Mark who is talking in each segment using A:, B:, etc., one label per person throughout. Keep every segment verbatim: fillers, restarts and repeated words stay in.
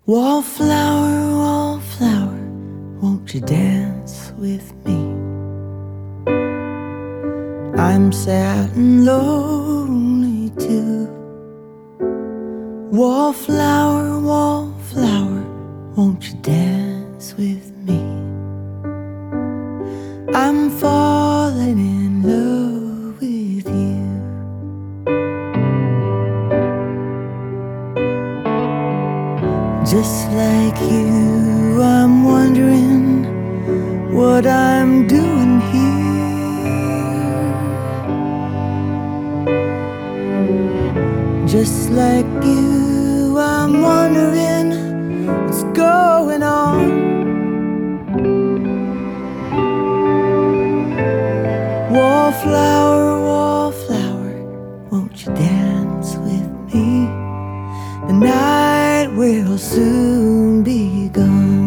A: Wallflower, wallflower, won't you dance with me? I'm sad and lonely too. Wallflower, wallflower, won't you dance with me? I'm falling in love with you. Just like you, I'm wondering what I'm doing here. Just like you, I'm wondering what's going on. Wallflower, wallflower, won't you dance with me? The night will soon be gone.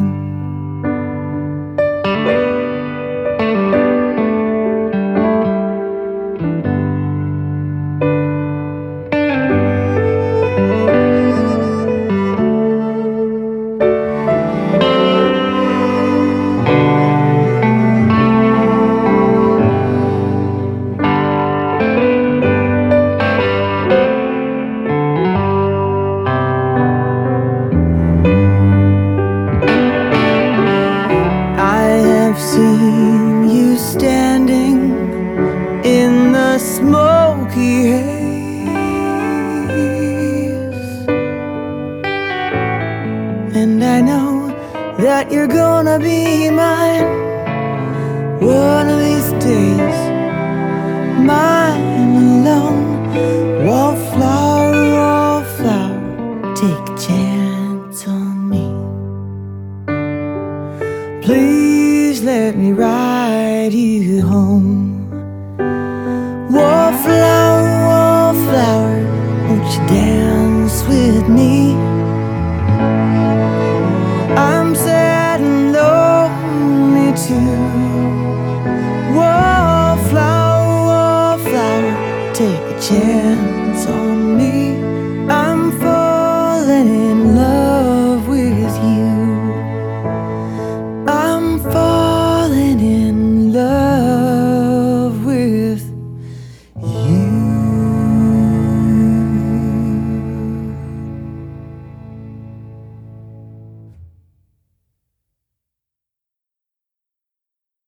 A: I've seen you standing in the smoky haze, and I know that you're gonna be mine one of these days, mine alone. Wallflower, wallflower, take a chance on me. Please let me ride you home. Wallflower, wallflower, won't you dance with me?